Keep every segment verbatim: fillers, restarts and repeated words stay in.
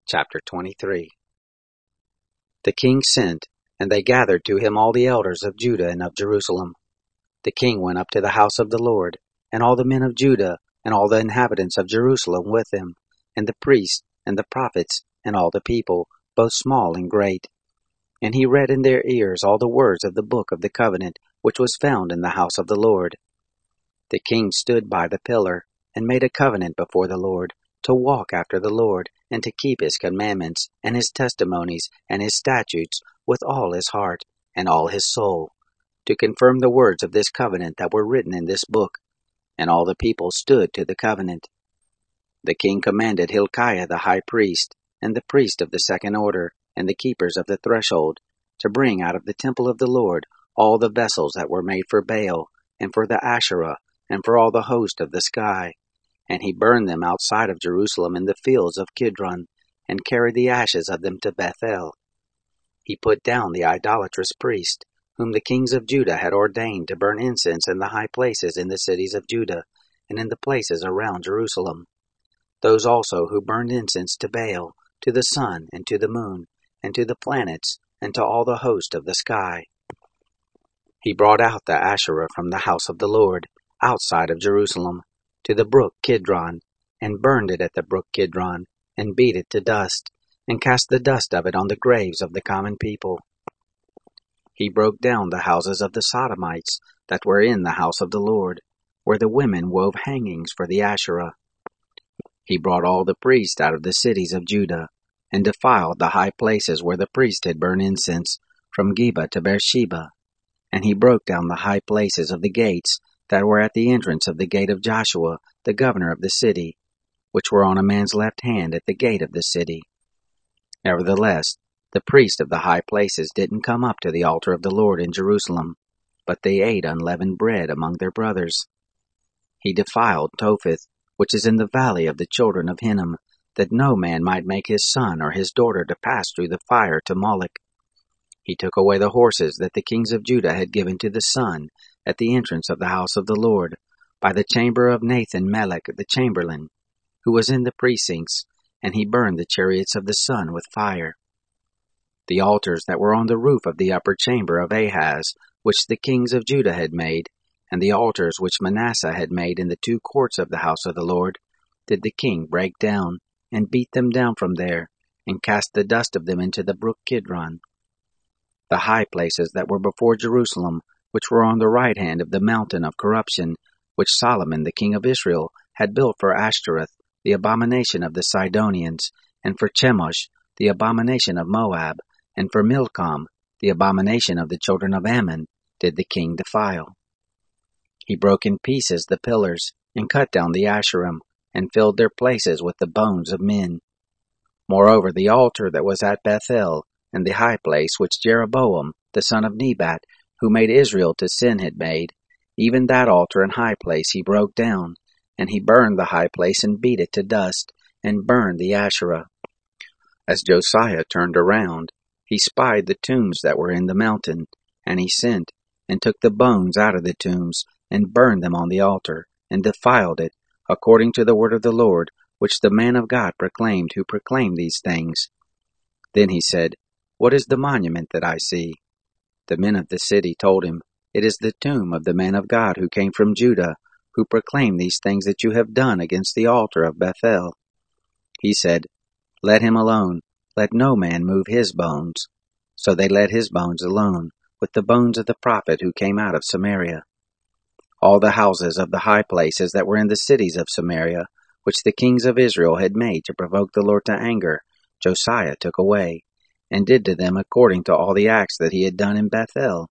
Chapter twenty-three. The king sent, and they gathered to him all the elders of Judah and of Jerusalem. The king went up to the house of the Lord, and all the men of Judah, and all the inhabitants of Jerusalem with him, and the priests, and the prophets, and all the people, both small and great. And he read in their ears all the words of the book of the covenant, which was found in the house of the Lord. The king stood by the pillar, and made a covenant before the Lord, to walk after the Lord, and to keep his commandments, and his testimonies, and his statutes, with all his heart, and all his soul, to confirm the words of this covenant that were written in this book. And all the people stood to the covenant. The king commanded Hilkiah the high priest, and the priest of the second order, and the keepers of the threshold, to bring out of the temple of the Lord all the vessels that were made for Baal, and for the Asherah, and for all the host of the sky. And he burned them outside of Jerusalem in the fields of Kidron, and carried the ashes of them to Bethel. He put down the idolatrous priest, whom the kings of Judah had ordained to burn incense in the high places in the cities of Judah, and in the places around Jerusalem. Those also who burned incense to Baal, to the sun, and to the moon, and to the planets, and to all the host of the sky. He brought out the Asherah from the house of the Lord, outside of Jerusalem, to the brook Kidron, and burned it at the brook Kidron, and beat it to dust, and cast the dust of it on the graves of the common people. He broke down the houses of the Sodomites that were in the house of the Lord, where the women wove hangings for the Asherah. He brought all the priests out of the cities of Judah, and defiled the high places where the priest had burned incense, from Geba to Beersheba. And he broke down the high places of the gates that were at the entrance of the gate of Joshua, the governor of the city, which were on a man's left hand at the gate of the city. Nevertheless, the priests of the high places didn't come up to the altar of the Lord in Jerusalem, but they ate unleavened bread among their brothers. He defiled Topheth, which is in the valley of the children of Hinnom, that no man might make his son or his daughter to pass through the fire to Moloch. He took away the horses that the kings of Judah had given to the sun at the entrance of the house of the Lord, by the chamber of Nathan Melech the chamberlain, who was in the precincts, and he burned the chariots of the sun with fire. The altars that were on the roof of the upper chamber of Ahaz, which the kings of Judah had made, and the altars which Manasseh had made in the two courts of the house of the Lord, did the king break down, and beat them down from there, and cast the dust of them into the brook Kidron. The high places that were before Jerusalem, which were on the right hand of the mountain of corruption, which Solomon the king of Israel had built for Ashtoreth, the abomination of the Sidonians, and for Chemosh, the abomination of Moab, and for Milcom, the abomination of the children of Ammon, did the king defile. He broke in pieces the pillars, and cut down the Asherim, and filled their places with the bones of men. Moreover, the altar that was at Bethel, and the high place which Jeroboam, the son of Nebat, who made Israel to sin, had made, even that altar and high place he broke down, and he burned the high place and beat it to dust, and burned the Asherah. As Josiah turned around, he spied the tombs that were in the mountain, and he sent, and took the bones out of the tombs, and burned them on the altar, and defiled it, according to the word of the Lord, which the man of God proclaimed, who proclaimed these things. Then he said, What is the monument that I see? The men of the city told him, It is the tomb of the man of God who came from Judah, who proclaimed these things that you have done against the altar of Bethel. He said, Let him alone, let no man move his bones. So they let his bones alone, with the bones of the prophet who came out of Samaria. All the houses of the high places that were in the cities of Samaria, which the kings of Israel had made to provoke the Lord to anger, Josiah took away, and did to them according to all the acts that he had done in Bethel.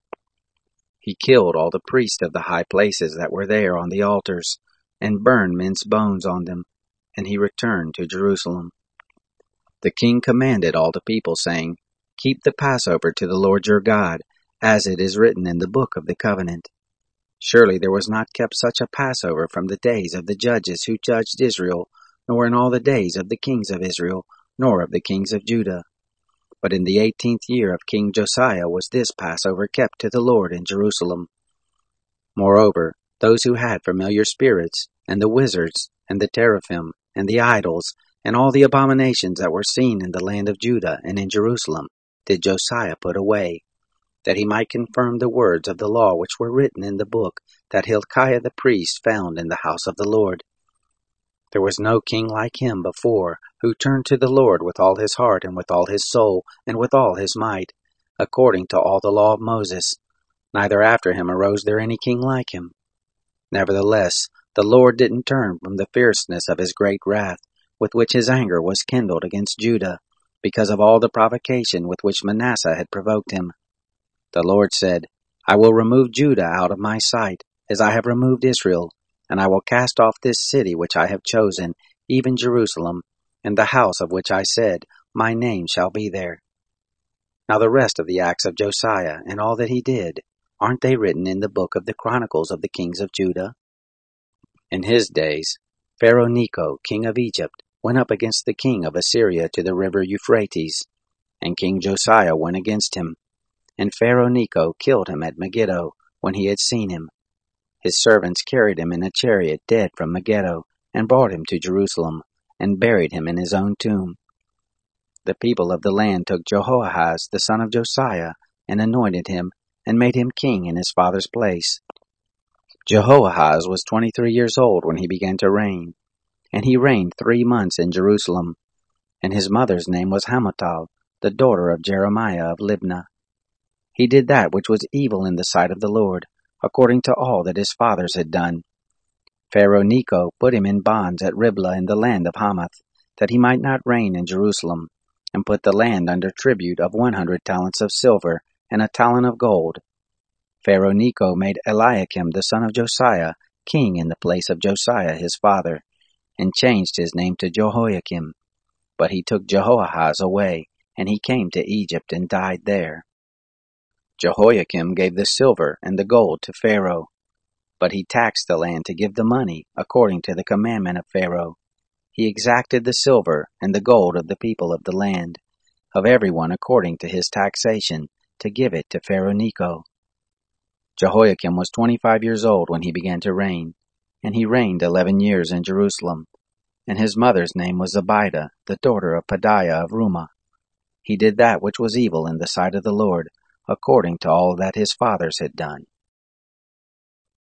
He killed all the priests of the high places that were there on the altars, and burned men's bones on them, and he returned to Jerusalem. The king commanded all the people, saying, Keep the Passover to the Lord your God, as it is written in the book of the covenant. Surely there was not kept such a Passover from the days of the judges who judged Israel, nor in all the days of the kings of Israel, nor of the kings of Judah. But in the eighteenth year of King Josiah was this Passover kept to the Lord in Jerusalem. Moreover, those who had familiar spirits, and the wizards, and the teraphim, and the idols, And all the abominations that were seen in the land of Judah and in Jerusalem did Josiah put away, that he might confirm the words of the law which were written in the book that Hilkiah the priest found in the house of the Lord. There was no king like him before, who turned to the Lord with all his heart and with all his soul and with all his might, according to all the law of Moses. Neither after him arose there any king like him. Nevertheless, the Lord didn't turn from the fierceness of his great wrath, with which his anger was kindled against Judah, because of all the provocation with which Manasseh had provoked him. The Lord said, I will remove Judah out of my sight, as I have removed Israel, and I will cast off this city which I have chosen, even Jerusalem, and the house of which I said, My name shall be there. Now the rest of the acts of Josiah, and all that he did, aren't they written in the book of the Chronicles of the kings of Judah? In his days, Pharaoh Necho, king of Egypt, went up against the king of Assyria to the river Euphrates, and King Josiah went against him. And Pharaoh Necho killed him at Megiddo, when he had seen him. His servants carried him in a chariot dead from Megiddo, and brought him to Jerusalem, and buried him in his own tomb. The people of the land took Jehoahaz the son of Josiah, and anointed him, and made him king in his father's place. Jehoahaz was twenty-three years old when he began to reign, and he reigned three months in Jerusalem. And his mother's name was Hamutal, the daughter of Jeremiah of Libnah. He did that which was evil in the sight of the Lord, according to all that his fathers had done. Pharaoh Necho put him in bonds at Riblah in the land of Hamath, that he might not reign in Jerusalem, and put the land under tribute of one hundred talents of silver and a talent of gold. Pharaoh Necho made Eliakim the son of Josiah king in the place of Josiah his father, and changed his name to Jehoiakim. But he took Jehoahaz away, and he came to Egypt and died there. Jehoiakim gave the silver and the gold to Pharaoh, but he taxed the land to give the money according to the commandment of Pharaoh. He exacted the silver and the gold of the people of the land, of every one according to his taxation, to give it to Pharaoh Necho. Jehoiakim was twenty-five years old when he began to reign, and he reigned eleven years in Jerusalem, and his mother's name was Zebidah, the daughter of Pedaiah of Rumah. He did that which was evil in the sight of the Lord, according to all that his fathers had done.